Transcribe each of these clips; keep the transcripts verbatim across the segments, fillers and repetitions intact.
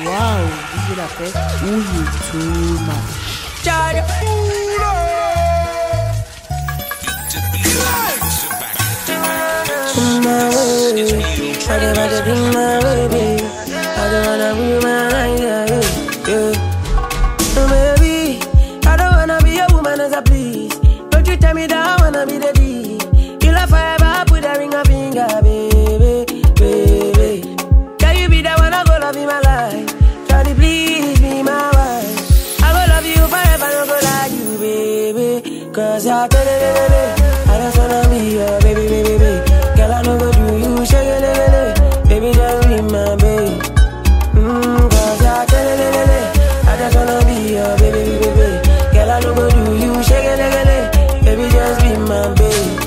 Wow, this is a pet. Ooh, you too much. Charlie. My way, I don't wanna be my baby. I don't wanna be my life, yeah, yeah. Baby, I don't wanna be a woman as a please. Don't you tell me that I wanna be the D. You love forever, put a ring up finger, baby, baby. Can you be the one I go love in my life? Try to please be my wife. I go love you forever, don't go like you, baby. Cause you're baby. I just wanna be your baby, baby, baby. Girl, I know go do you, shake it, lele. Baby, just be my baby. Mmm, cause I tell it, lele. I just wanna be your baby, baby, baby. Girl, I know go do you, shake it, lele. Baby, just be my baby.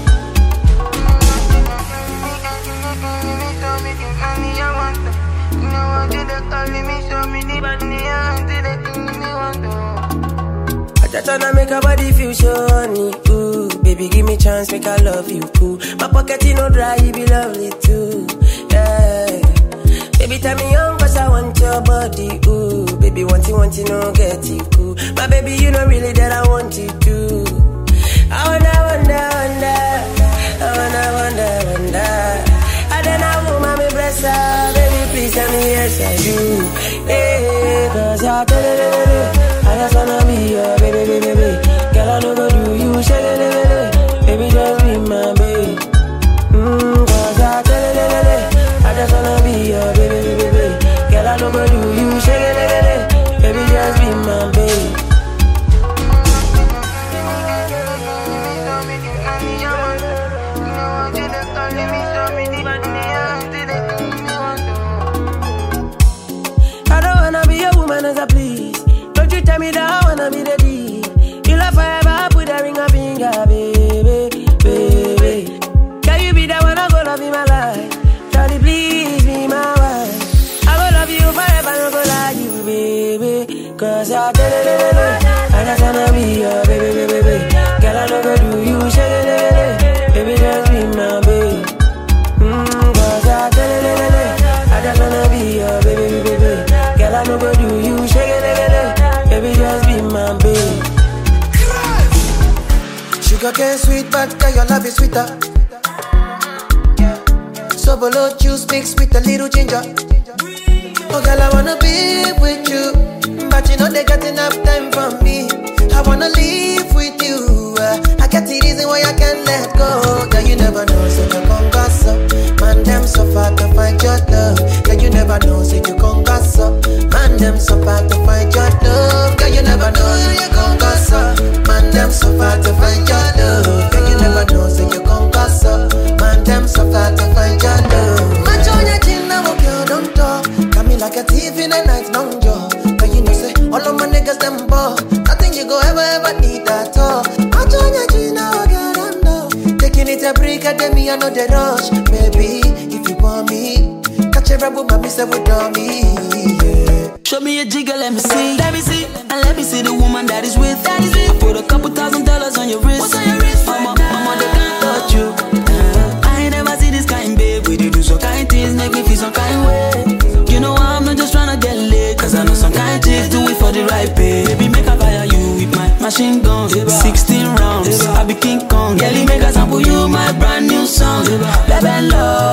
I just wanna make her body feel so honey, ooh. Baby, give me chance, make I love you, cool. My pocket, you know, dry, you be lovely, too, yeah. Baby, tell me young, cause I want your body, ooh. Baby, want you, want you, no, get it, cool. My baby, you know really that I want you, too. I wonder, wonder, wonder. I wanna, wonder, wonder. I don't know, mommy, bless her. Baby, please tell me yes, I do, yeah. Cause I tell you, I just wanna be your baby, baby, baby. Girl, I know go do you, shake it, baby. Baby, just be my baby. Mmm, cause I tell you, I just wanna be your baby, baby, baby. Girl, I know go do you, shake it, baby. Baby, just be my baby. I don't wanna be a woman as a please. Don't you tell me that I wanna be the D. You love forever, put a ring up finger, baby, baby. Can you be the one I go love in my life? Try to please be my wife. I go love you forever, I go like you, baby. Cause I tell you, I just wanna be your baby, baby, baby. Girl, I know go do you, shake it, baby, just be my baby. Mmm, cause I tell you, I just wanna be your baby, baby, baby. Girl, I know go do you, shake it, baby, just be my baby. Sugar cane sweet, but girl, your love is sweeter. So below juice mixed with a little ginger. Oh girl, I wanna be with you, but you know they got enough time for me. I wanna live with you. uh, I get the reason why I can't let go. Girl, you never know, so you come gossip. Man, them so far to find your love. Girl, you never know, so you come gossip. Man, them so far to find your love. Girl, you never know, so you come gossip. Man, them so far to find your love. Girl, you never know, so you come gossip. Man, them so far to find your love. Man, join your chin, now okay, don't talk. Got me like a thief in the night, long jaw. But you know, say, all of my niggas, them ball. Nothing you go ever, ever need at all. Man, join your chin, now okay, don't talk. Taking it a break, I tell me I know the rush. Maybe, if you want me, catch a rebel, mommy, say, with me, yeah. Show me a jigger, let me see. Let me see. And let me see the woman that is with. That is with. I put a couple thousand dollars on your wrist. What's on your wrist? Mama, mama, they can't touch you. Uh, I ain't never see this kind, babe. We do some kind things, make me feel some kind way. You know I'm not just tryna get laid, cause I know some kind chicks do it for the right pay. Baby, make a fire you with my machine guns. sixteen rounds, I be King Kong. Girlie, make a sample you my brand new song. Baby,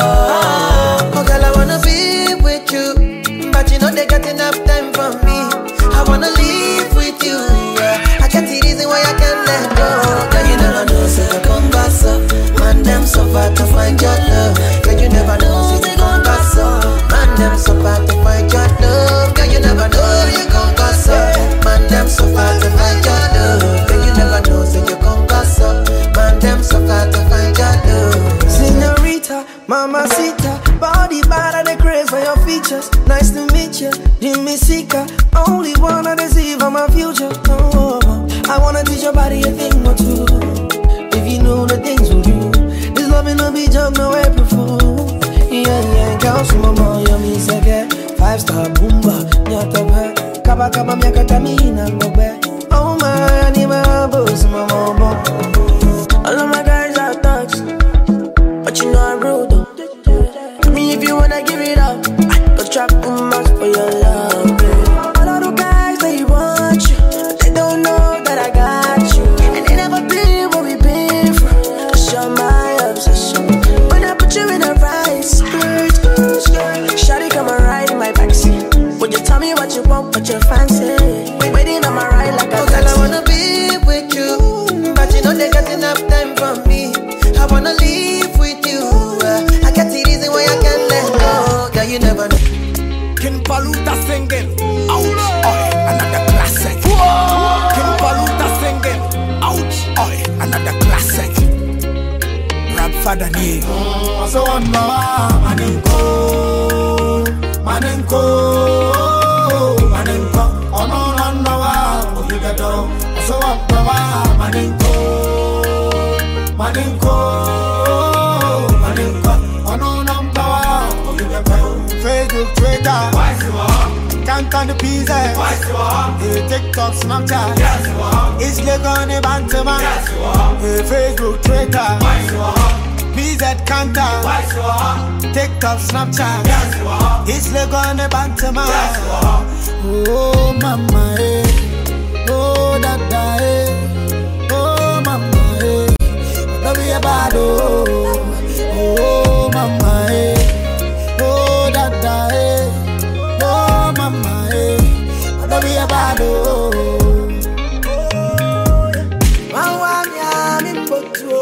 love. Oh girl, I wanna be with you, but you know they got enough time for me. I wanna live with you, yeah. I can't see reason why I can't let go. Girl, you never know, say you come gossip. Man, them so far to find your love. Girl, you never know, say you come gossip. Man, them so far to find your love. Girl, you never know, you come gossip. Man, them so far to find your love. Girl, you never know, say you come gossip. Man, them so far to find your love. Señorita, mamacita, body bad and the craze for your features. Nice to meet you, Jimmy Sika. Only wanna deceive on my future. Oh, I wanna teach your body a thing or two. If you know the things we do, this loving no be jump no April Fool. Yeah, yeah, girl, so mama, you me say five star boomba, nyata be, kaba kaba miaka tamina ngobe. Oh my, I need my boss, my mama. All of my guys are thugs, but you know I'm rude though. Tell me if you wanna give it up, go trap too much for your love. you never know. King Paluta singing, ouch, oi, another classic. King Paluta singing, ouch, oi, another classic. Rap father ni. So I'm Manenko, Manenko, Manenko. Oh no no no, oh you get down. So I'm Manenko, Manenko, Manenko. Oh no no no, oh you get down. Facebook, Twitter, can't on the pizza. Hey, TikTok, Snapchat, yes, it's like on a bantam. Hey, Facebook, Twitter, P Z Kanta, TikTok, Snapchat, yes, it's like on a bantam. Oh mama, eh. Oh dada, eh. Oh mama, eh. Don't be a bad oh. Oh mama, eh. Oh dada, eh. Oh mama, eh. Don't be a bad oh. Mama mi amimboto,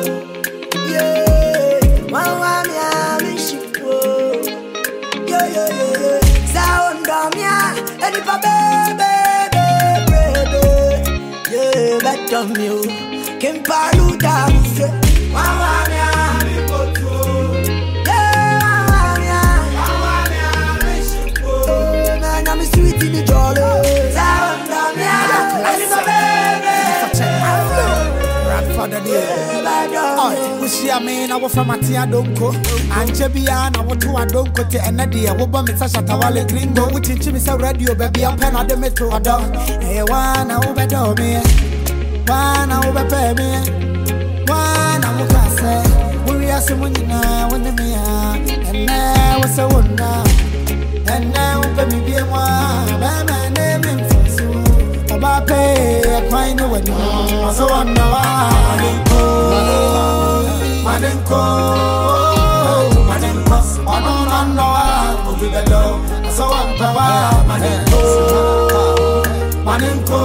yeah. Mama mi amishipo, yeah yeah yeah yeah. Sound domia, eni pa baby baby, yeah. Better me, King Paluta say. Mama mi amimboto, yeah. Mama mi amishipo, man I'm sweet in the jolly. Sound domia, eni pa baby. Rap father ni. Oi, ushi ame na wo from Atia Donko. Anje bia na wo to Adonko te enade wo ba me sasha tawale gringo. Wo chinchi me say radio baby am pen ade me to odo. Eh wana wo be do me. Wana wo be pe me. Wana wo ka say. Wo wi asemu nyina wo ne me a. Enne wo se wona. Enne wo be mi bie mo a. Ba ma ne me mfosu. Oba pe e kwai no wani. So on na wa Manenko, Manenko, Manenko. Oh no no no, oh you get down. So on na wa Manenko, Manenko,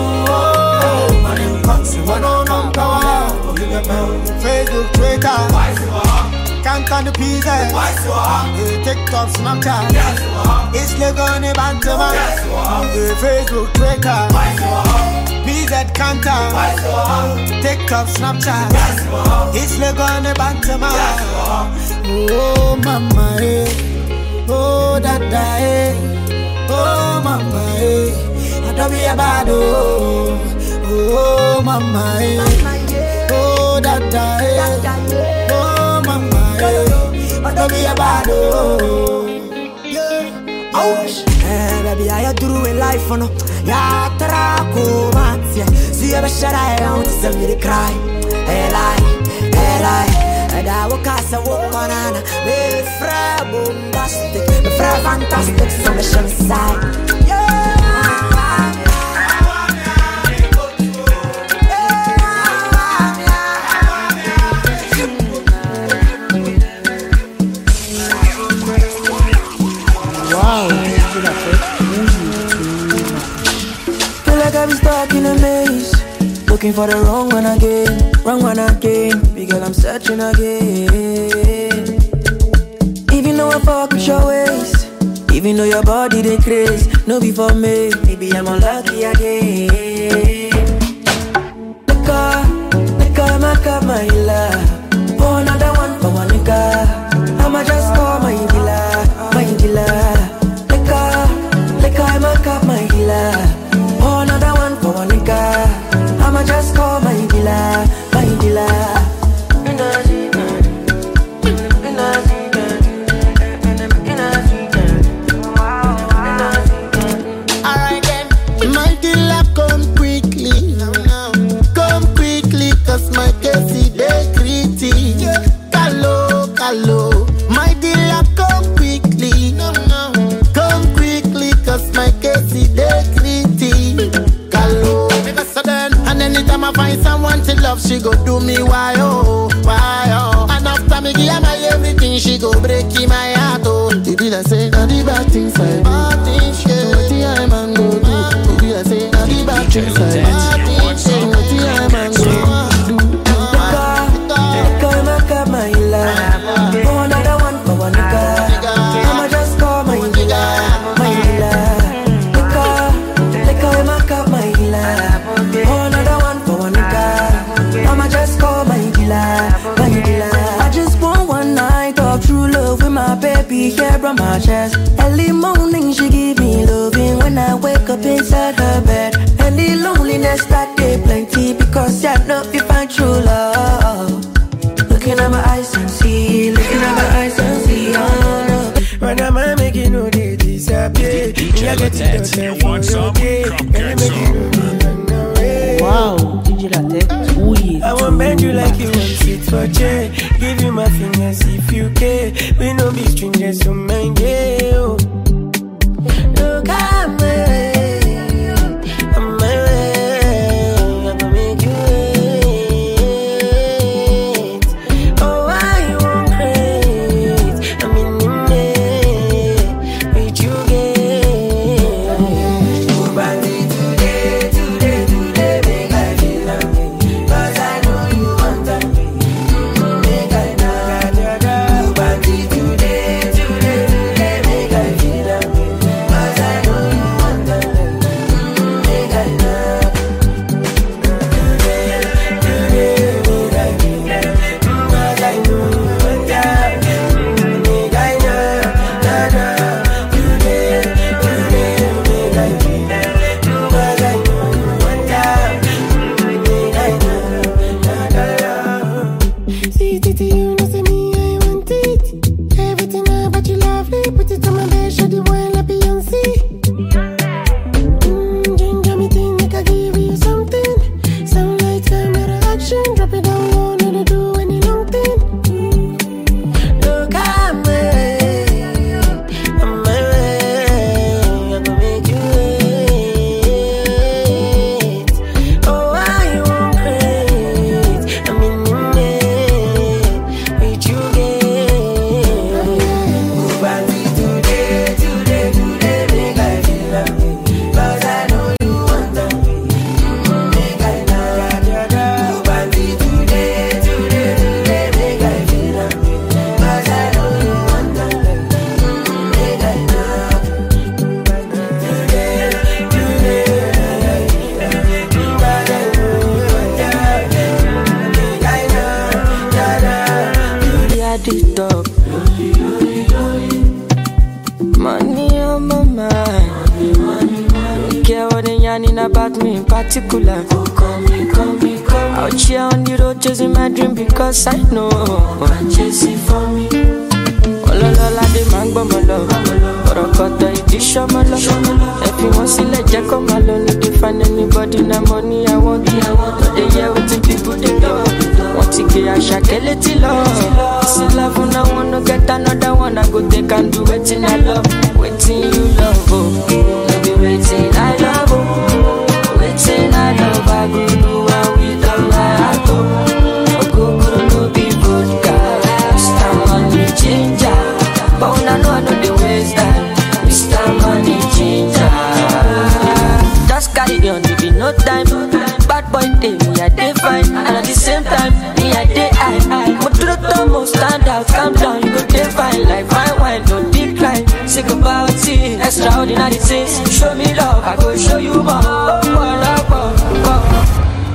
Manenko. Oh no no no, oh you get down. Facebook, Twitter, can't on the pizza. TikTok, Snapchat, it's like on a bantam. Facebook, Twitter, P Z Kanta, TikTok, Snapchat, it's like on a bantam. Oh mama, eh. Oh dada, eh. Oh mama, eh. I don't be a bad oh. Oh mama, eh. Oh dada, eh. Oh mama, eh. I don't be a bad oh. Yeah. Ouch. Eh, baby, I do in life, no. Ya trako matia. See you shut I want to send me to cry. Hey lie, hey lie. And I walk as a walk on Anna. Baby, fra bombastic, fra fantastic, so the show side. Yeah. Wow, Feel like I be stuck in a maze, looking for the wrong one again, wrong one again. Because I'm searching again. Even though I fuck with your ways, even though your body they craze, no be for me. Maybe I'm unlucky again. Nigga, nigga, my God, my love. For another one, for one nigga, I'ma just call my dealer, my dealer. Nigga, nigga, my God, my dealer. For another one, for one nigga, I'ma just call my dealer, my dealer. Alright then, my dealer come quickly. Come quickly, cause my case is dey gritty. Hello, hello. My dealer come quickly. Come quickly, cause my case is dey gritty. Hello. And anytime I find someone to love, she go do me why oh, why oh. And after me give her my everything, she go break in my heart oh. You be like say, now the bad things I do. Bad things, yeah. What the I man go do? You be like say, now the bad things I do. Bad things, yeah. What the I man go do? Nigga, my God, my love. For another one, for one nigga, I'ma just the hair on my chest. Early morning she give me loving when I wake up inside her bed. And the loneliness that they plenty because I know you find true love. Looking at my eyes and see, looking at my eyes and see. Oh, no. When am I making no day disappear? D J Latex, you want some? Come get some. Wow, D J Latex, ooh yeah. I won't bend you like you want sit for chair. Give you my fingers if you care. We no be strangers, so mind you. Look at me. Cause I know I'm chasing for me. All alone, they mango my love. But I got the edition, my love. If you want to let Jack come alone, if you find anybody, no money, I want it. But they hear what the people they love. Want to get a shakeleti love. See love when I want to get another one. I go take and do waiting I love. Waiting you love, oh. No be waiting I love, oh. Waiting I love, I go do what we don't like, oh. Ginger, but when I know I know the ways that Mister Money Ginger. Just carry on, there be no time. Bad boy day, me I day fine, and at the same time, me I day high. But to the top, stand out, calm down, you go day fine. Like fine wine, no decline. Sick about it, extraordinary things. Show me love, I go show you more. Oh, oh, oh, oh.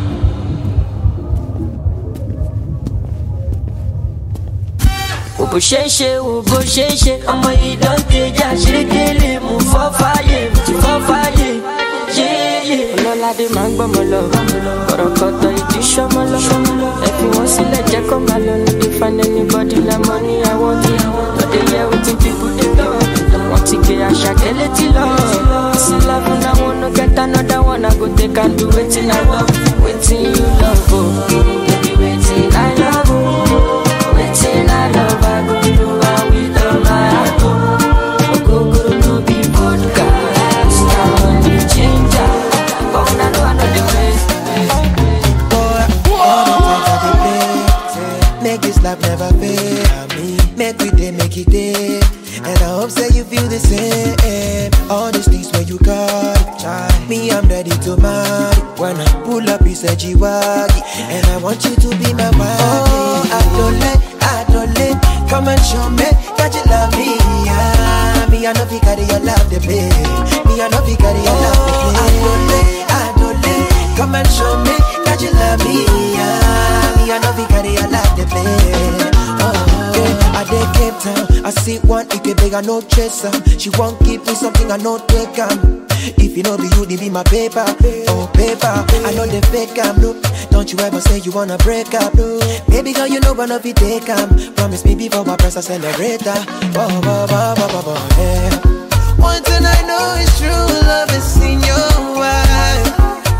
Bó ṣe ń ṣe o bó ṣe ń ṣe ọmọ yìí don teja ṣerékélé mú fọ́ fàyè mú fọ́ fàyè yéyé. Ọlọ́ládé máa ń gbọ́mọ lọ ọ̀rọ̀ kọ̀tọ̀ ìdí ṣọmọ lọ. Ẹ fi wọ́n sílẹ̀ jẹ́ kó máa lọ ní dey find anybody na money I want it. No dey hear wetin people dey talk. Wọ́n ti gbé Àṣàkẹ́ létí lọ. Sí love na one no get another one I go take and do wetin I love. Wetin you love o, baby wetin I love o. Wetin I love I go do and with all my heart o. Ogogoro no be vodka, star money ginger. But una know I know the ways. All the times I dey play, make this life never fail me. Make we dey, make it day, and I hope say you feel the same. All these things where you got it, me I'm ready to marry. When I pull up, it's a G-Waggy, and I want you to be my wife. Oh, I don't let, I don't let, come and show me that you love me. Yeah. Me I know fi carry your love to play. Me I know fi carry your love to play. I don't let, I don't let, come and show me that you love me. Yeah. Me I know fi carry your love to play. Oh, yeah. I dey Cape Town, I see one, it beg I no chaser. She won't give me something I no take am. If you know be you, they be my paper, oh paper. I know they fake am, no. Don't you ever say you wanna break up, no. Baby girl, you know one of it take am. Promise me before I press a celebrator. Whoa, whoa, whoa, whoa, whoa, whoa, yeah. One thing I know is true love is in your eyes.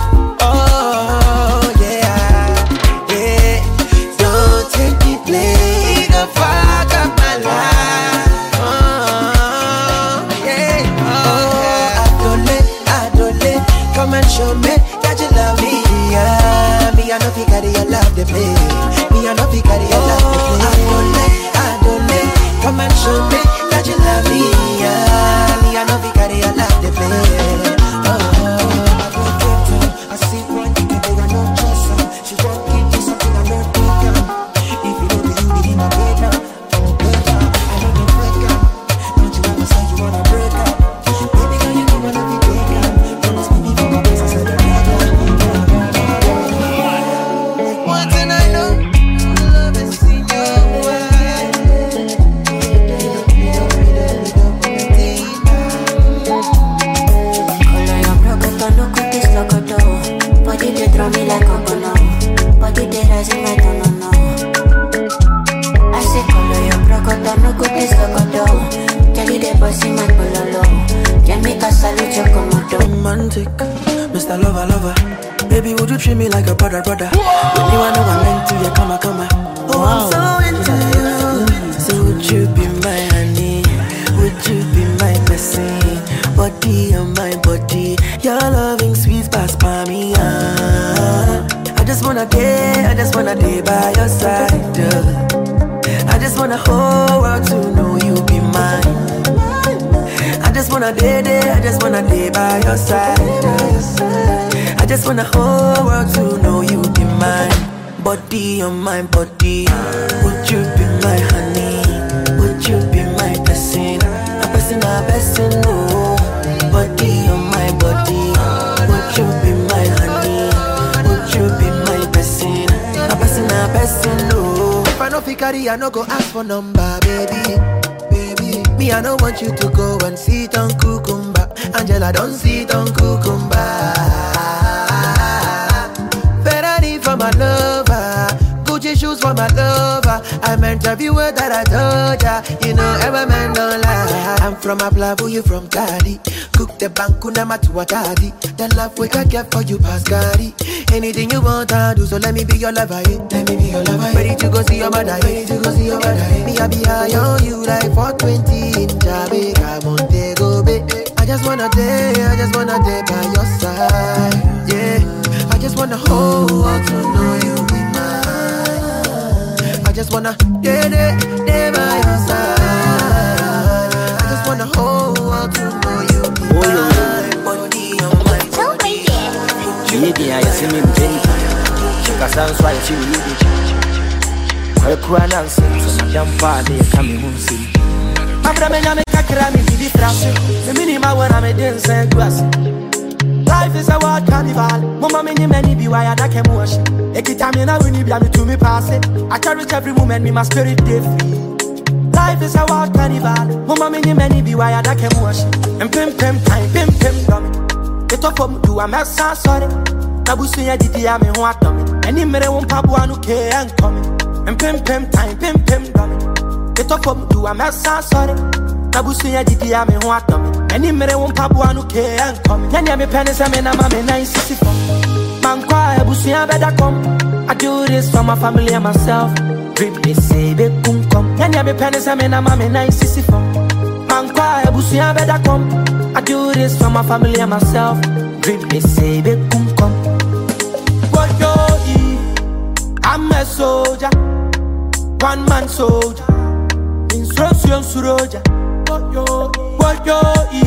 Oh yeah, yeah. Don't take me play the fuck up my life. Oh yeah, oh adole, adole, come and show me that you love me. Yeah, me I know fi carry your love to play. Me I know fi carry your love to play. Adole, adole, come and show me that you love me. Yeah, me I know fi carry your love to play. Mister Lover, lover, baby, would you treat me like a brother, brother? When you know I'm meant to, you come, I come. Oh, wow. I'm so into you. So would you be my honey? Would you be my blessing? Body on my body, your loving sweet past by me. Ah. I just wanna day, I just wanna day by your side. Uh. I just wanna whole world to know you be mine. I just wanna day day, I just wanna day by your side. I just wanna whole world to know you be mine. Body on my body, would you be my honey? Would you be my blessing? A blessing, a blessing, oh. Body on my body, would you be my honey? Would you be my blessing? A blessing, a blessing, oh. If I no fi carry, I no go ask for number, baby. Me, I don't want you to go and sit on cucumber. Angela, don't sit on cucumber. Ferrari for my lover, Gucci shoes for my lover. I meant to be word that I told ya. You know, every man don't lie. I'm from Ablabu, you from Tadi. Cook the bankuna matuatadi. The love we can get for you, Pascari. Anything you want, I do. So let me be your lover, yeah. Let me be your lover. Ready to go see your mother, ready to go see your mother. Me, I be high on you like four twenty in Jamaica, Montego Bay. I just wanna day, I just wanna day by your side, yeah. I just wanna hold on to know you be mine. I just wanna day, day, day by your side. I just wanna hold on to know you be mine. Body on my body. Maybe I see me Jennifer. Cause I'm why she will be. I can't answer. So my damn father coming home soon. After me, I'm a cracky, the trash. The minimum when I'm a dancer, grass. Life is a wild carnival. Mama, many, many be why I can't wash. Every time you know, when you be to me pass it. I cherish every moment, me my spirit day free. Life is a wild carnival. Mama, many, many be why I can't wash. And pim, pim, time, pim, pim, dummy. Get up from do a mess, sorry. Nabusi, I did the army, what dummy. Any mere won't pop one who can't come. And pim, pim, time, pim, pim, dummy. Get up from do a mess, sorry. Nabusi, I did the army, what dummy. Any mere won't pop one who can't come. Yanya me pennies, I mean, I'm a nice sixty. Man, quiet, Busi, I better come. I do this for my family and myself. Dream, they say, they couldn't come. Yanya me pennies, I mean, I'm a nice sixty. Man, quiet, Busi, I better come. I do this for my family and myself. Dream, they say, they couldn't come. What yo, I'm a soldier, one man soldier. Instruction soldier. What yo, what yo,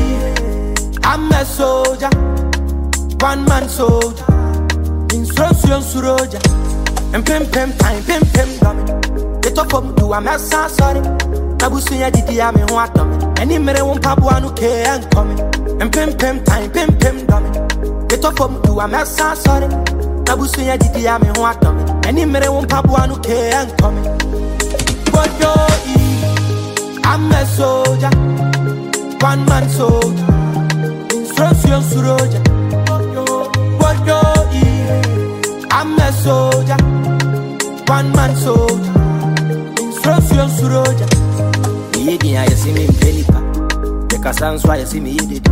I'm a soldier, one man soldier. Instruction soldier. And pim pim time, pim pim dummy. They talk from do a mess, sorry. Nabusi, I did the army, what dummy. Any mere won't pop one who can't come. And pim pim time, pim pim dummy. They talk from do a mess, sorry. Nabusi, I did the army, what dummy. Any mere won't pop one who can't come. What yo, I'm a soldier, one man soldier. Instruction soldier. What yo I'm a soldier, one man soldier. Instruction soldier. Me again, I see me in Pelipa. Because that's why I see me in it.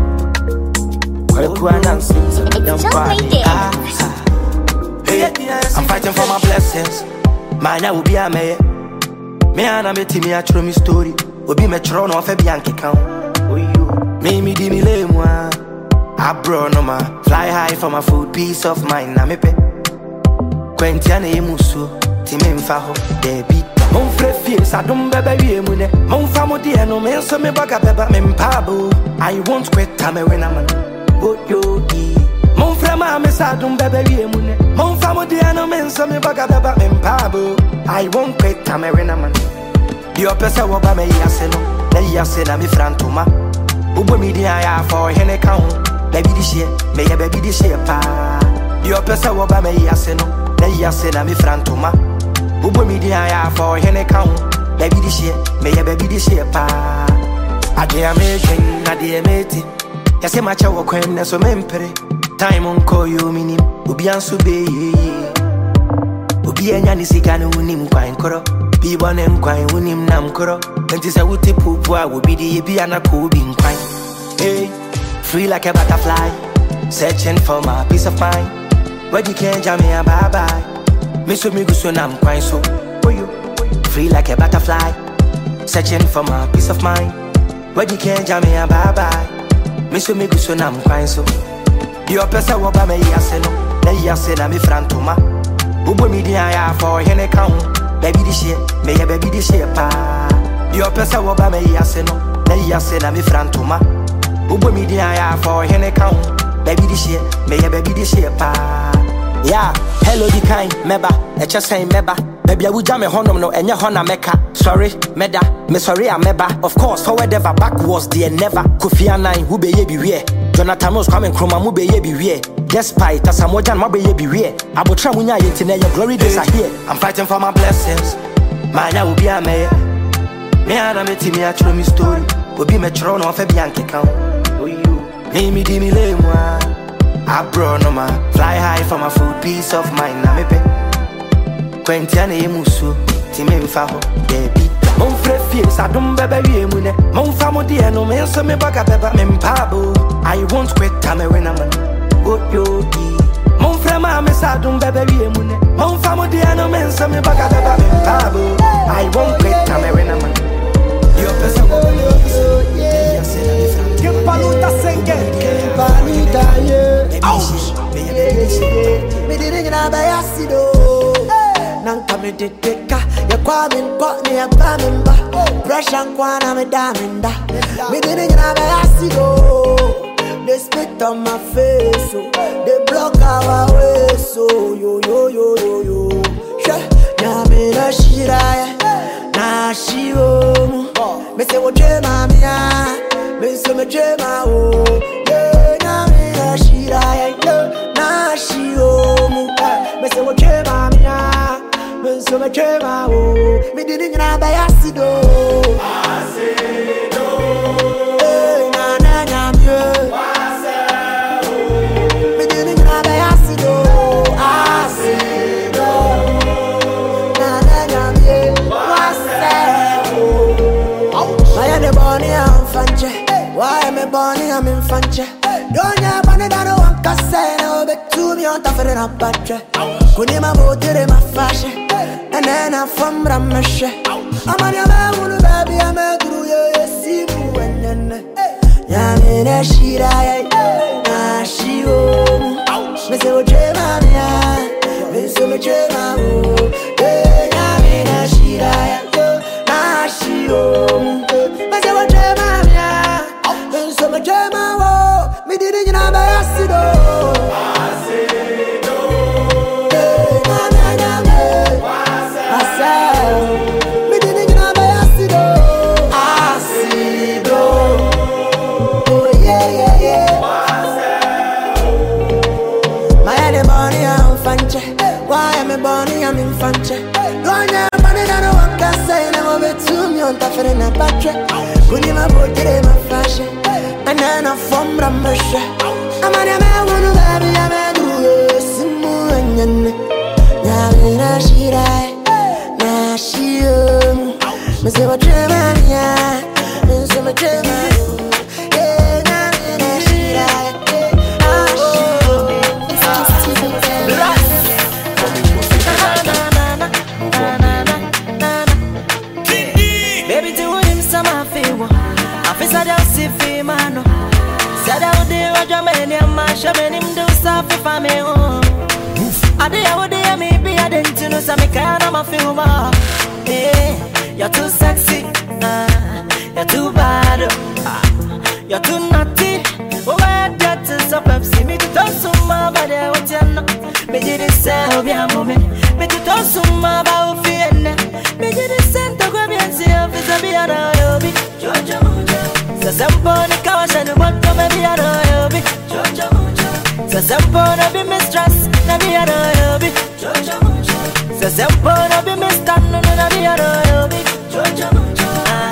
I'm fighting for my blessings. Man, I will be a mayor. Me and I met me a true story. Will be my throne of a Bianchi count. Me, me, di me, lame one. I brought no ma. Fly high for my food, peace of mind. Na me pe. Quentiane Musu, Timin Faho, Debbie. Mon frère fils, I don't baby mune. Mon famo di no men so me baga beba me mpabo. I won't quit time when I'm oh yo e. Mon frère ma me sa don't baby mune. Mon famo di no men so me baga beba me mpabo. I won't quit time when I'm your person will buy me yaseno. Na yasena mi frantoma. Ubo mi di aya for hene count. Baby this year, me ya baby this year pa. Your person will buy me yaseno. Na yasena mi frantoma. Ubo mi di aya for hene count. Baby this year, me ya baby this year pa. Ade amazing, ade ameti. Yase macha wo kwen na so mempere. Time on call you minim. Ubi ansu be ye. Ubi enya ni sika no unim kwan koro. Bi bon en kwan unim nam koro. Enti se wuti pupu a wo bi di bi anako bi nkwan. Hey, free like a butterfly, searching for my peace of mind. Where you can't jam me a bye bye. Me so me go so nam kwan so. Free like a butterfly, searching for my peace of mind. Where you can't jam me a bye bye. Me so me go so nam kwan so. Your person will buy me yaseno. Na yasena mi frantoma. Ubo mi di aya for hene count. Baby this year, me ya baby this year pa. Your person will buy me yaseno. Na yasena mi frantoma. Ubo mi di aya for hene count. Baby this year, me ya baby this year pa. Yeah, hello the kind meba, echa say meba. Baby I will jam me honum no enya hona meka. Sorry, meda, me sorry I meba. Of course, forward ever backwards there never. Kofi Annan who be ye be we. Jonathan Rose coming chroma mu be ye be we. Despite Tasamojan ma be ye be we. Abotra munya yentine your glory days are here. I'm fighting for my blessings. Man I will be a mayor. Me and I met me a true story. Will be me throne of a Bianchi count. Oh you, me me di me lame one. I brought no ma. Fly high for my food, peace of mind. Na me pe. Quentiane Musu, Timin Faho, Debbie. Mon frère fils, I don't baby mune. Mon famo di no men so me baga beba me mpabo. I won't quit time when I'm oh yo e. Mon frère ma me sa don't baby mune. Mon famo di no men so me baga beba me mpabo. I won't quit time when I'm your person go yo yeah. Que paluta senge, que paluta yeah. Ouch. Me didn't na ba yasido. Nanka me deteka, ya kwa me nkot me ya kwa me mba. Pressure nkwa na me daminda. Me didn't na ba yasido. They spit on my face, so they block our way, so yo yo yo yo yo. Na me na shira, na shiwo. Me say wo jema miya, me say me jema o. Na me na shira, na shiwo. Me say wo jema miya, me say me jema o. Me didn't na ba yasido. Asido. Na na na me. Why am I born I'm in Fanche? Don't you want to know what I say? No, but to me on top of the patch. Kunima motor in my fashion, and then I'm from Ramesh. I'm on your man, baby. I'm a through you, see you and then Yamina Shira, Nashio, Mister Jemania, Mister Jema, Yamina Shira, Nashio, Mister Jemania. So me jema wo, me didn't na ba yasido. Asido. Na na na me. Asido. Me didn't na ba yasido. Asido. Oh yeah yeah yeah. Asido. My head money I'm fanche. Why am I born in want to feel in a battery. When you my boat, today my flash. And then I'm from Ramusha. I'm on a man, one of baby, I'm a do Simu and Now, she die. Now, she, Miss Emma, Miss Emma. You're too sexy, uh, you're too bad, uh, you're too naughty. Oh, I got to stop up, see me to talk so much about it. What you know? Me did it say, oh, be a moment. Me to talk so much about fear. Me did it send to grab and see if it's a be a royal. Georgia Mojo. So, some point the couch and the bottom, maybe a royal. Georgia Mojo. So, some point of the mistress, maybe a royal. Georgia Mojo. So, some point of the mistress, maybe a royal. Georgia Mojo.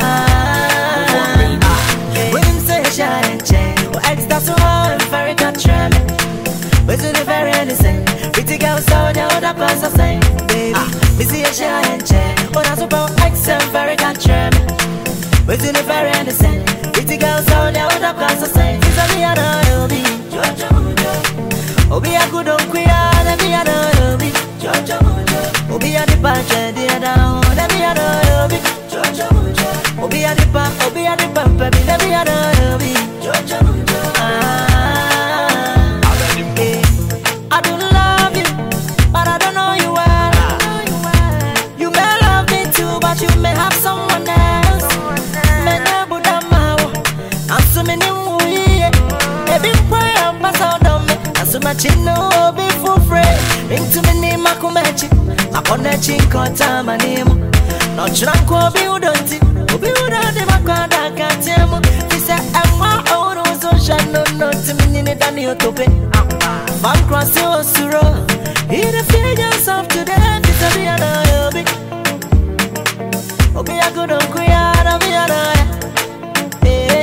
When him say shine chain, well extra so hard, very country. But to the very innocent, pretty girls down there, what I cause I say, baby. Me see a shine chain, but I super extra, very country. But to the very innocent, pretty girls down there, what I cause I say, this is me and I be Georgia Mojo. Oh, be a good on queer, let me and I be Georgia Mojo. Oh, be a the punch, the down, let me and I be Georgia Mojo. Oh, be a the pump, oh, be a the pump, baby, let me and I be Georgia Mojo. Ah, hey. I don't love you, but I don't know you well. You may love me too, but you may have someone else. Me never done my work. I'm so many movies. Baby, pray and pass out on me. I'm so much in no be for free. Into me name, I come at you. I connect you, cut time, my name. Not drunk, or be udonti. Be without them, I can't tell you. He said, I'm my own, so shall not know to me in it than you to pay. Van cross your suro. Hear the figures of today, it's a be an eye. Oh, be a good uncle, I'll be an eye. Eh,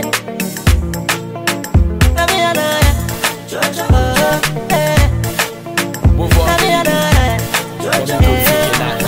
I'll be an eye. Georgia, eh, I'll be an eye. Georgia, eh.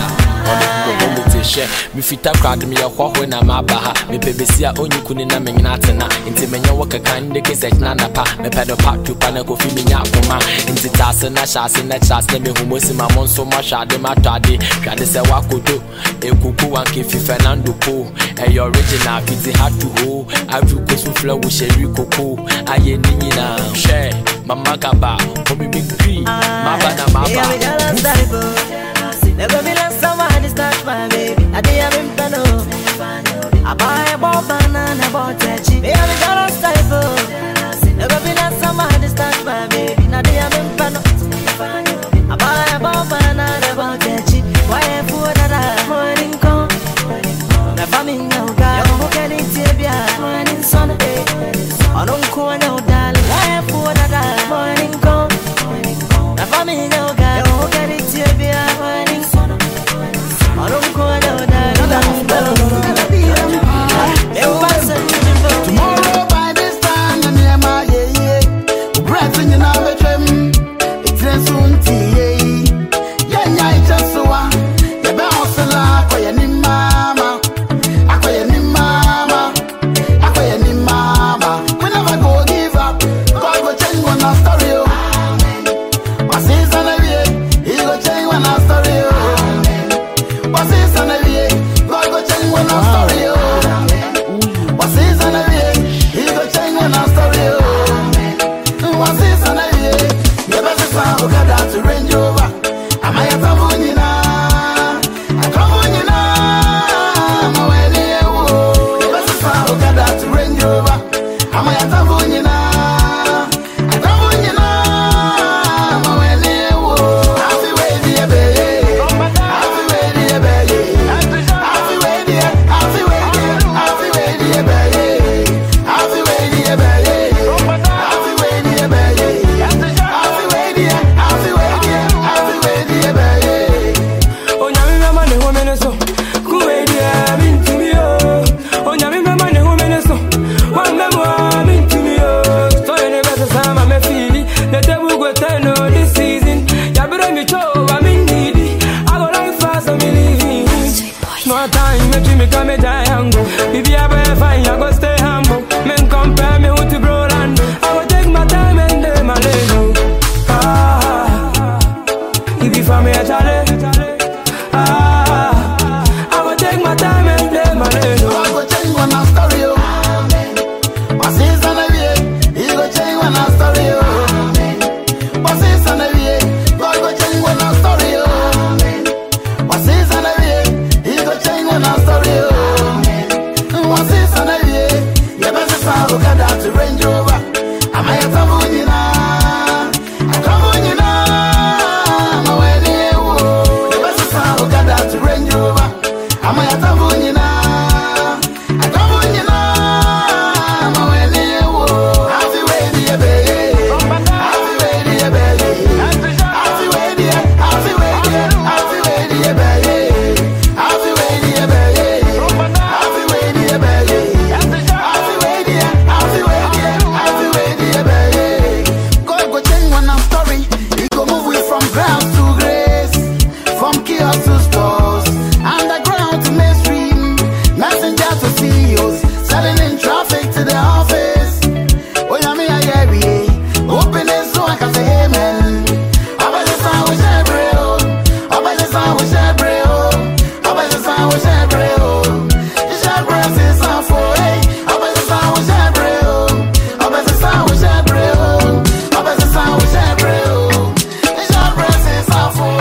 Me fita crowd me a hwahwe na mabaha me pebesi a onyukuni na menyina atena nti menye woka kan de kese na napa me pedo pa tu pa na kofi me nya akoma nti tase na shase na chase na me humosi ma monso ma hwade ma twade hwade se wakodo ekuku wanke fi Fernando po e your original fiti hard to ho aju kosu flow wo sheri koko aye ni nyina share mama kaba omi big tree maba na maba never be less somebody touch my baby. I did have him to know. I buy a ball banana, bought a cheap. Me have a dollar style. Never be less somebody touch my baby. I did have him to know. I buy a ball banana, bought a cheap. Why a food that I morning come? My family no guy. You can eat it, morning Sunday. I don't call no darling. Why a food that I morning come? My family no guy. You can eat it, morning. I don't go down there. Tomorrow by this time, I'm near my yeah, breath in your number trim. It's a soon tea. Yeah, yeah, just so I, the bounce a lot for your mama. I call your mama. I call your mama. We never go give up. God will change when I story. My season of year, he will change when I story. What's this on the way? God go change when I'm sorry, oh. What's this on the way? He go change when I'm sorry, oh. What's this on the way? You better start to get out to Range Rover. Am I a tamunina? A tamunina? I'm a wedding, oh. You better start to get out to Range Rover. Am I a tamunina? A tamunina? I'm a wedding, oh. Happy wedding, baby. Oh, now I'm on the woman, so go away, dear, I'm into me, oh. I'll get out to Range Rover. I'm a Tamunina. Tamunina. My wedding, oh. The best is I'll get out to Range Rover. I'm a Tamunina. Tamunina. My wedding, oh. Happy wedding, baby. Happy wedding, baby. Happy wedding, happy wedding, happy wedding, baby. Happy wedding, baby. Happy wedding, baby. To stores, underground to mainstream, messenger to C E Os, selling in traffic to the office. Oh, yeah, me, I get me. Open it so I can say amen. I bet the sound was April. I bet the sound was April. I bet the sound was April. It's April since I'm four. I bet the sound was April. I bet the sound was April. I bet the sound was April. It's April since I'm four.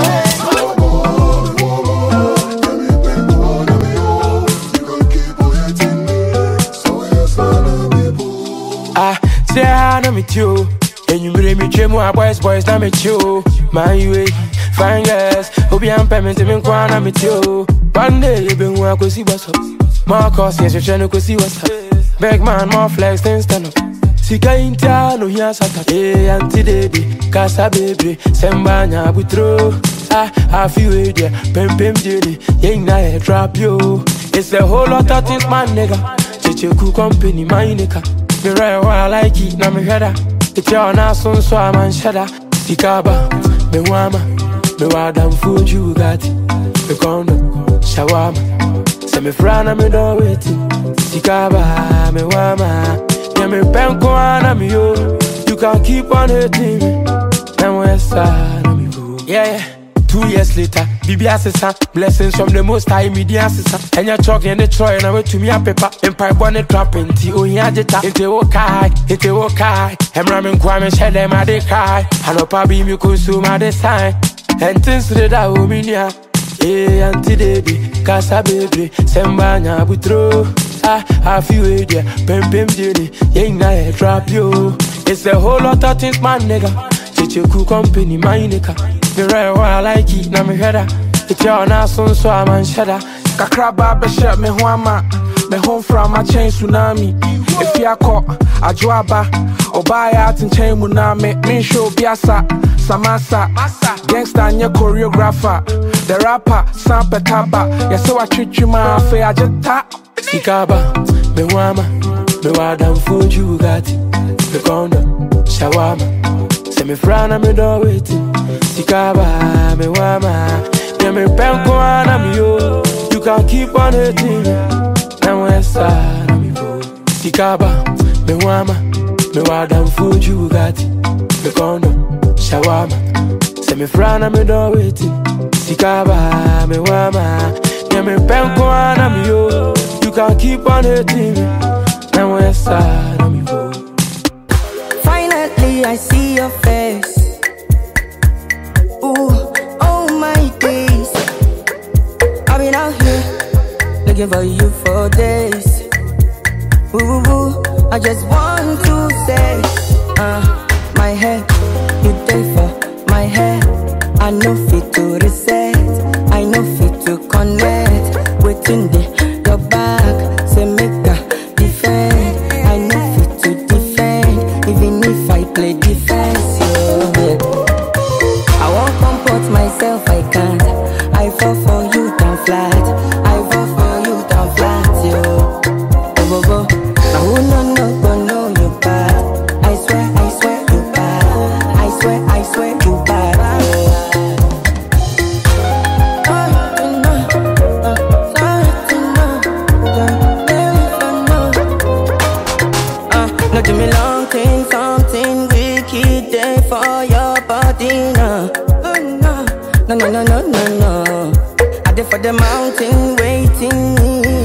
I know me too, and you bring me to more boys, boys, now me too. My way, fine girls, hope I'm payment to me, Kwana me too. One day you been work with see what's up. More cost, yes, you're trying to see what's up. Big man, more flex, then stand up. Sika inta, no, here's a tap. Hey, auntie, baby, Casa baby, Sembanya, Butro. Ah, I feel it, yeah, Pem Pem Dilly, ain't I drop you. It's a whole lot of things, man, nigga. Chichu company, my nigga. Me right where I like it, now me header. It's your nason, so I'm on shudder. Tikaba, me wama, me wadam food you got. Me condo, shawama. Say me frana, me don't wait. Tikaba, me wama. Yeah, me penko ana me yo. You can keep on hating me. And west side, me go. Yeah, yeah. Two years later, Bibi assistant, blessings from the most high media assistant. And you're talking in the Troy, and I went to me a paper, empire bonnet trapping, tea, oh, yeah, jetta, it's a wokai, it's a wokai. I'm ramming Kwame, shed them at the car. And up a beam you consume at the sign. And things to the Dawominia, eh, auntie baby, Casa baby, Sembanya, Butro. Ah, I feel it, yeah, Pem Pem Dilly, ain't I drop you. It's a whole lot of things, man, nigga. Chichu company, my nigga. Me right where I like it, now me header. It's your nason, so I'm on shudder. Kakra barber shop, me huama. Me home from my chain tsunami. If you are caught, a joaba. Or buy out in chain muname. Me show biasa, samasa. Gangsta and your choreographer. The rapper, Sampa Taba. Yes, so I treat you, my fair jetta. Sikaba, me huama. Me wadam food you got. Me condo, shawama. Say me frana, me don't wait. Sikaba, me wama. Yeah, me penko ana me yo. You can keep on hating me. Now west side, me go. Sikaba, me wama. Me wadam food you got. Me condo, shawama. Say me frana, me don't wait. Sikaba, me wama. Yeah, me penko ana me yo. You can keep on hating me. Now west side, me go. Finally, I see your face. Ooh, oh my days. I've been out here looking for you for days. Ooh, ooh, ooh. I just want to say, uh, my head, you day for my head. I know fit to reset, I know fit to connect. Waiting there, your back, say make a defend. I know fit to defend, even if I play defense. Yeah. I won't comport myself, I can't. I fall for you down flat. I fall for you down flat, yo. Go, go, go. Now who no no but know you bad. I swear, I swear you bad. I swear, I swear you bad. Uh, no, do me long thing, something wicked day for your body, no. Oh, no, no, no, no, no, no, no. I did for the mountain waiting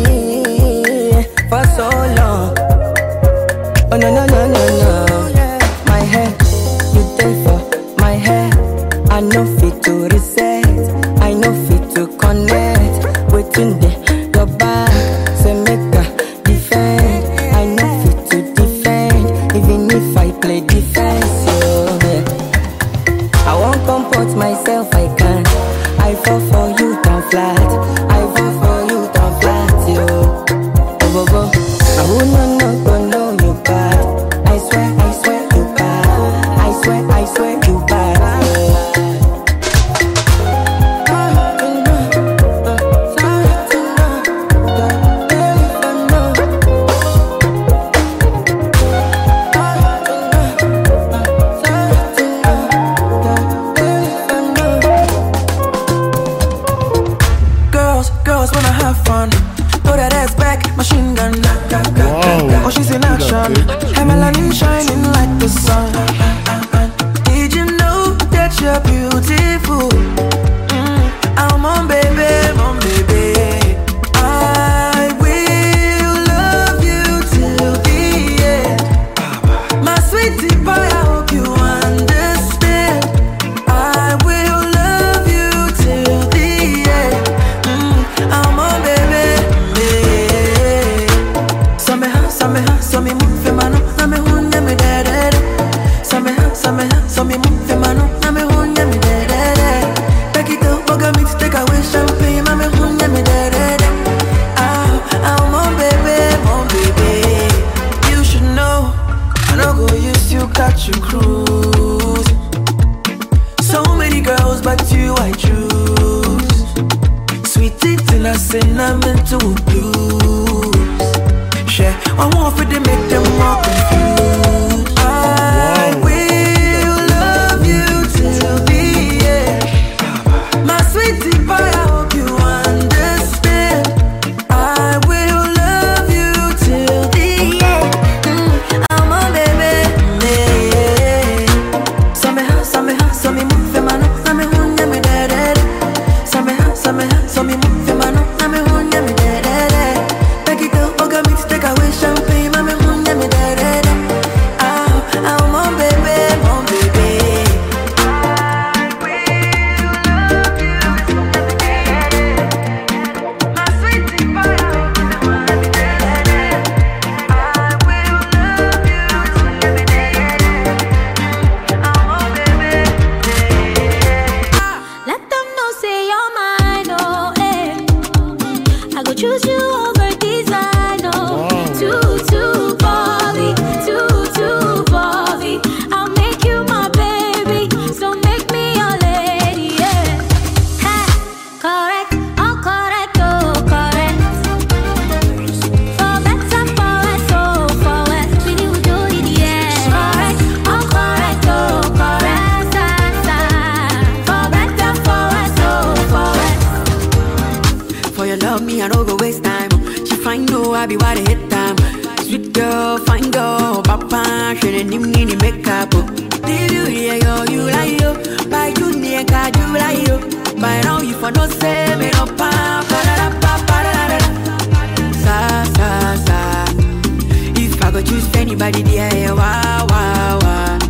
for so long. Oh, no, no, no, no, no. My head, you day for my head. I know fit to reset, I know fit to connect. Waiting there, your back, say make a defend. I know fit to defend. ladies in action. Her melanin shining like the sun. Did you know that you're beautiful? Mm, I'm on baby, on baby. I will love you till the end. My sweetie boy, I hope you understand. I will love you till the end. Mm, I'm on baby. Some me, some me, some me move for mano, na me hunde me de de de. Some me, some me, some me move for mano, na me hunde me de de de. Take it up, bugger me to take away champagne, na me hunde me de de de. Ah, I'm on baby, on baby. You should know, I don't go use you, catch you cruise. So many girls, but you I choose. Sweet it in a cinnamon to blues. Share one more for them, make them more confused. I will love you till the end. My sweetie boy, I hope you understand. I will love you till the end. Mm, I'm a baby. Some me, some me, some me move for man, some me hunde me de de de. Some me, some me, some me move for man, some me hunde me de de de. Take it up, bugger me to take away champagne, I'm hunde me de de de. Ah, I'm on baby, on baby. My sweetie boy, I hope you understand. I will love you till the end. I'm on baby. Let them know say you're mine, oh eh. I go choose you over design, oh. Too, too Bobby, too, too Bobby. I'll make you my baby, so make me your lady, yeah. Hey, correct, oh correct, oh correct. For better, for worse, oh for worse. We do do it, yeah. Correct, oh correct, oh correct. For better, for worse, oh for worse. For your love, me, I don't go waste time. She find no, I be what I hit time. Sweet girl, fine girl, papa, she didn't even need makeup. Did you hear yo, you like yo? By you near God, you like yo. By now, you for no say, me no pa, pa da da pa, pa da da da. Sa, sa, sa. If I go choose anybody, yeah, wow, wow, wow.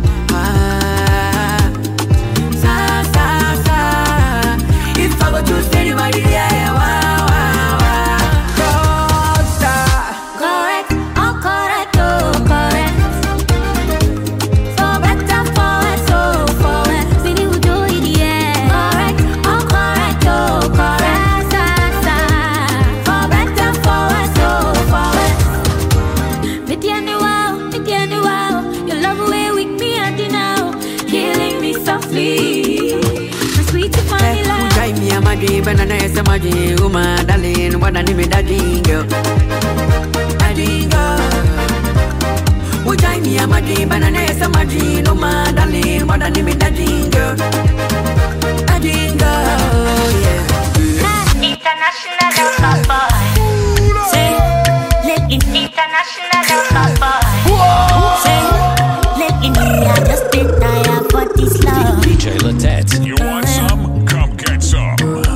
Ah. Sa, sa, sa. If I go choose anybody, yeah, wow, wow, wow. Rockstar. Correct, oh correct, oh correct. For better, for worse, oh for worse. We do do it, yeah. Correct, oh correct, oh correct. For better, for worse, oh for worse. With the new wow, with the new wow. Your love away with me and now, killing me softly. My sweet to find love. Drive me a magic, banana is a magic woman, darling. What I name it, daddy girl. Daddy girl. Who drive me a magic, banana is a magic woman, darling. What I name it, daddy girl. Daddy girl, yeah. International lover boy. Say, let in international lover boy. Say, let in me. I just been tired for this love. D J Latet. You want some? Come get some.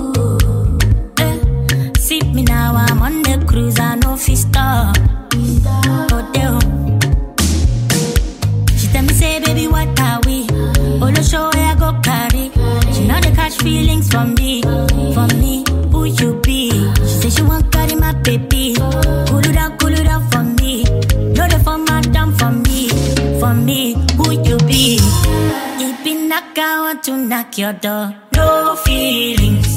Eh, see me now, I'm on the cruise, I know fi stop. Oh, damn. She tell me say, baby, what are we? All the show where I go carry. She know they catch feelings from me, from me. Who you be? She say she want carry my baby. Cool it down, cool it down for me. Know the format down for me, for me. Who you be? It be knock, I want to knock your door. No feelings.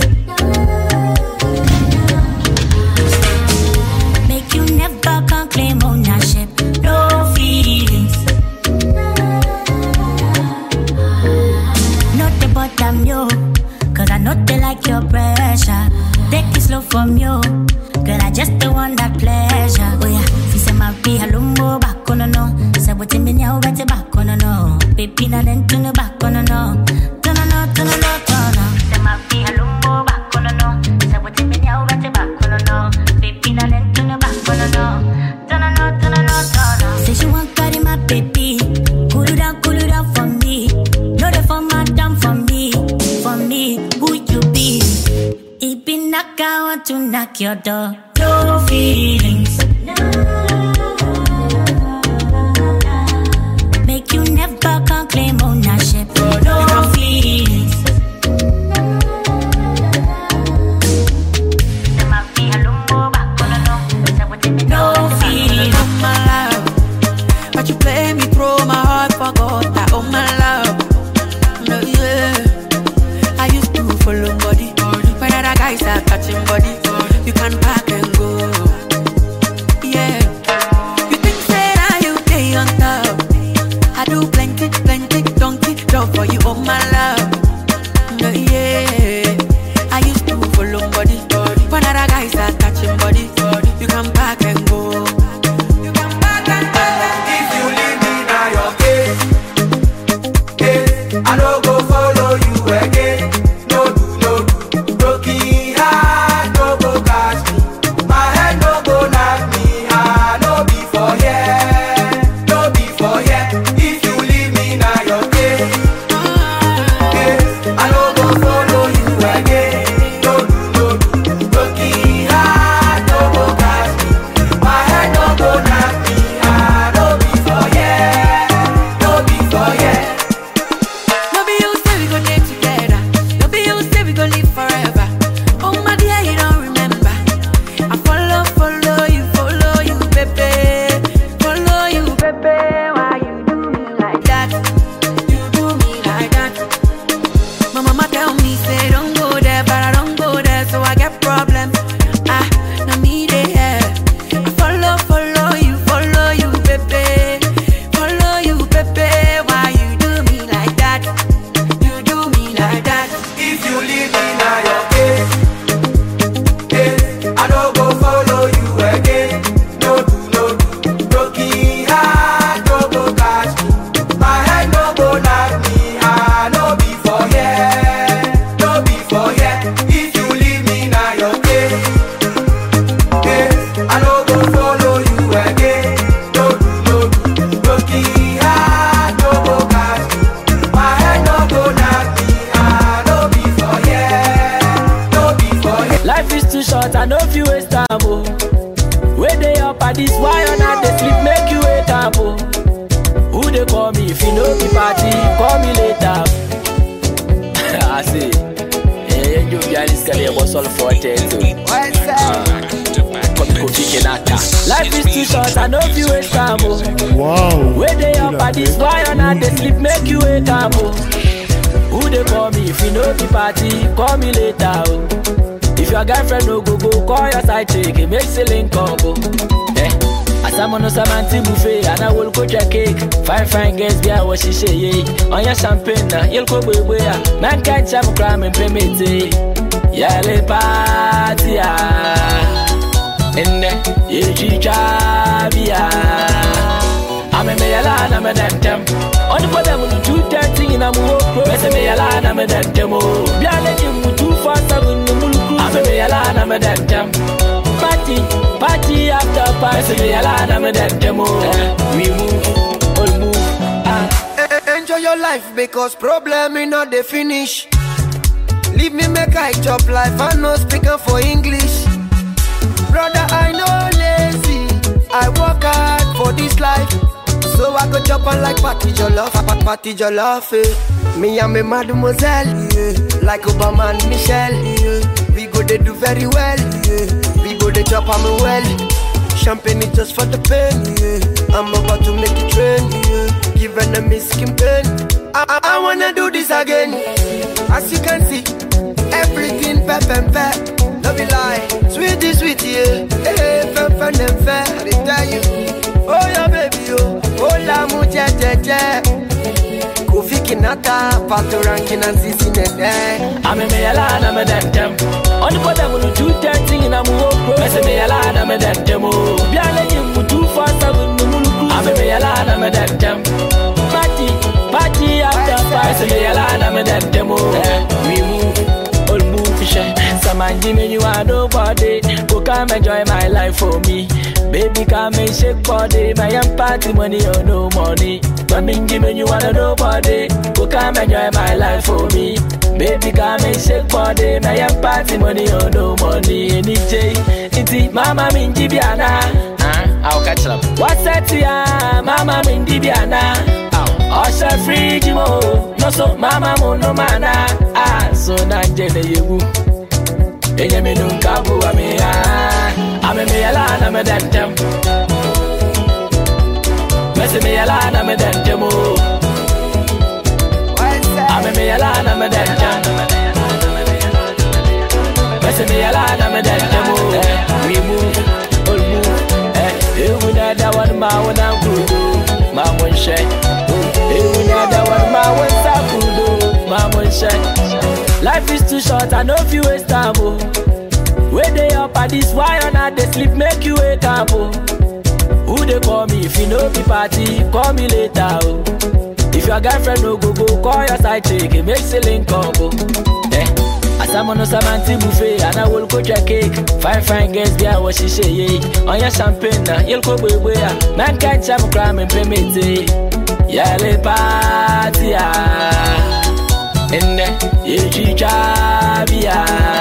Make you never can claim ownership. No feelings. Not the bottom, yo. Cause I know they like your pressure. Take it slow from you. Girl, I just don't want that pleasure. Oh yeah, if say my be halumbo back on no. Say what in me now, better back on no. Baby, na then turn back on no. Turn on no, turn on no, turn on. Say my be halumbo back on no. Say what in me now, better back on no. Baby, na then turn back on no. Turn on no, turn on no, turn on. knock your door. No feelings. Make you never can claim ownership. No feelings. No feelings. Oh my love, but you play me through my heart for God. That oh my love, no, yeah. I used to follow body, when other guys are touching body. You can pack and go, yeah. You think that I you day on top? I do plenty, plenty, donkey, job for you, oh my love, no, yeah. I used to follow body, when other guys are touching body. You can pack and go. You can pack and go. If you leave me now, your case, case. I don't go follow you again. No do, no do. Broken heart, no go catch me. My head no go knock me. I no be for here, no be for here. If you leave me now, your case, case. I don't go follow you again. No do, no do. Broken heart, no go catch me. My head no go knock me. I no be for here, no be for here. No be you say we go day together. No be you say we go live forever. Oh my dear, you don't remember. I follow, follow you, follow you, baby. Follow you, baby. Why you do me like that? You do me like that. My mama tell me say don't go there, but I don't go there, so I get problems. Ah, now me there. I follow, follow you, follow you, baby. Follow you, baby. Why you do me like that? You do me like that. If you leave me now, your case, case. I don't go follow you again. No do, no do. Broken heart, no go catch me. My head no go knock me. I no be for here, no be for here. If you leave me now, your case, case. I don't go follow you again. No do, no do. Broken heart, no go catch me. My head no go knock me. I no be for here, no be for here. Life is too short, I know if you waste time, oh. Where they up at this, why on not they sleep, make you wake up, oh. Who they call me, if you know the party, call me later. I say, hey, you guys can hear what's all for ten, too. Life is too short, I know if you waste time, oh. Wow. Where they up at this, why on not they sleep, make you wake up, oh. Who they call me, if you know the party, call me later, oh. If your girlfriend no go go, call your side chick, it makes a link combo. Eh, as I'm on a Samanti buffet, and I will go check cake. Fine, fine girls, be what she say, yeah. On your champagne, now you'll go away. Man can't jam crime and pay me, yeah, le party, yeah. And then, yeah, Jabia. I'm a mayala, I'm a dantem. On the bottom of the two thirty in a move, I'm a mayala, I'm a dantem. Bialet, two fast, I'm a mayala, I'm a dantem. Party, party after party, mayala, I'm a dantem. We move, all move. Ah. Enjoy your life because problem is not the finish. Leave me make I chop life, I no speaking for English. Brother, I know lazy. I work hard for this life. So I go chop on like party jollof, party jollof, eh. Me and me mademoiselle, yeah. Like Obama and Michelle, yeah. We go they do very well, yeah. We go they chop on me well. Champagne is just for the pain, yeah. I'm about to make it train, yeah. Give enemy skin pain. I, I, I wanna do this again. As you can see, everything pep and pep. No be lie, sweetie, sweetie, yeah. Hey, fun, fun and fair. I tell you, oh yeah, baby, oh. Hola muchacha, Kofi Kinata, Pato Rankin and Sisi Nene. I'm a mayala, I'm a dantem. On the bottom of the two thirty in a move, I'm a mayala, I'm a dantem. Bialet, you too fast, I'm a mayala, I'm a dantem. Party, party after party, I'm a mayala, I'm a dantem. We move, all move, share. Some man, give me you are nobody. Go come enjoy my life for me. Baby, come and shake body. My young party money or no money. Mommy, give me you are nobody. Go come enjoy my life for me. Baby, come and shake body. My young party money or no money. Any day, it's mama minji biana. I'll catch up. What's that, ya? Mama minji biana. Osha free mo. No so mama mo no mana. Ah, so na jene you. Enye me nunca bua me ah. Ame me ala na me dentem. Mese me ala na me dentem o. Ame me ala na me dentem. Mese me ala na me dentem o. We move, all move. Eh, you na da one ma wana kudo. Ma mon shey. You na da one ma wana kudo. Ma mon shey. Life is too short, I know if you waste time, oh. Where they up at this, why or not they sleep, make you wake up, oh. Who they call me, if you know the party, call me later, oh. If your girlfriend no go, go, call your side chick, it makes a link combo. Eh, as I'm on a Samanti buffet, and I will cook your cake. Fine, fine girls, yeah, what she say, yeah. On your champagne, now, you'll go, boy, boy, man can't jam a crime and pay me, yeah, le party, ah. In the Yijabia,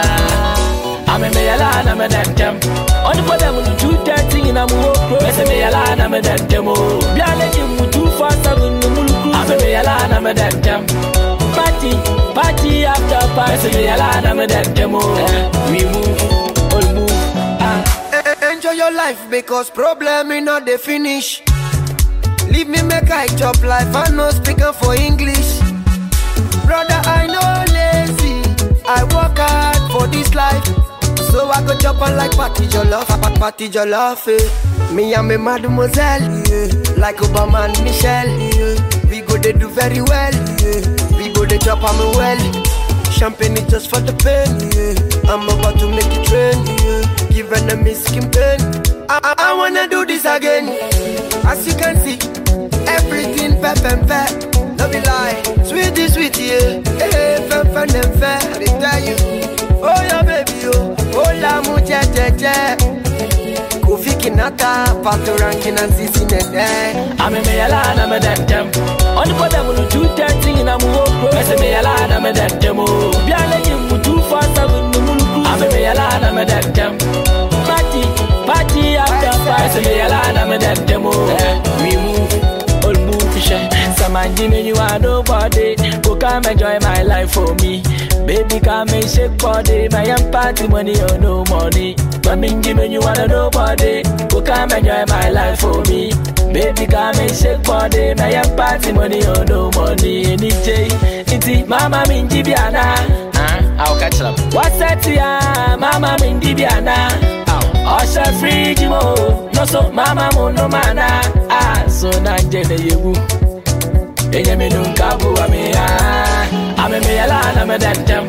I'm a Mayalana, I'm a Dantem. On the bottom of the two thirty in a move, Miss Mayalana, I'm a Dantemo. Bialet, two fast, I'm a Mayalana, I'm a Dantem. Party, party after party, Mayalana, I'm a Dantemo. We move, all move. Ah. Enjoy your life because problem is not the finish. Leave me make I chop life, I no speaking for English. Brother, I know lazy. I work hard for this life, so I go chop on like Patty Jollof, Patty Jollof. Eh. Me and me mademoiselle, yeah. Like Obama and Michelle. Yeah. We go they do very well. Yeah. We go they chop on me well. Champagne is just for the pain. Yeah. I'm about to make it rain. Yeah. Give enemy skin pain. I, I, I wanna do this again. As you can see, everything pep and pep. No be lie, sweetie, sweetie, yeah. Hey, fun, fun, and fair. I tell you, oh yeah, baby, oh, oh la mucha, cha, cha. Kofi Kinata, Pato Rankin and Sisi Nede. I'm a Mayalana, I'm a Dantem. On the bottom of the two thirty in a move, I'm a Mayalana, I'm a Dantem. Biala, you too fast, I'm a Mayalana, I'm a Dantem. Party, party after party, Mayalana, I'm a Dantem. We move, all move, share. Man, give me you are nobody. Go come enjoy my life for me. Baby, come and shake body. My young party money or no money. Mommy, give me you are nobody. Go come enjoy my life for me. Baby, come and shake body. My young party money or no money. Any day, it's mama minji biana. I'll catch up. What's that, ya? Mama minji biana. Osha free mo. No so mama mo no mana. Ah, so na jene you. Enye me nunca bua me ah. Ame me alana me dentem.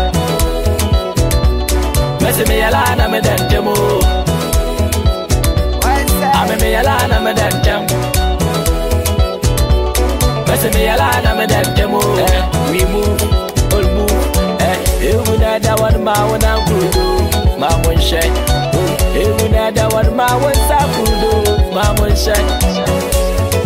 Mese me alana me dentem o. Ame me alana me dentem. Mese me alana me dentem o. We move, all move. Eh, you na da one ma wana kudo. Ma mon shey. You na da one ma wana kudo. Ma mon shey.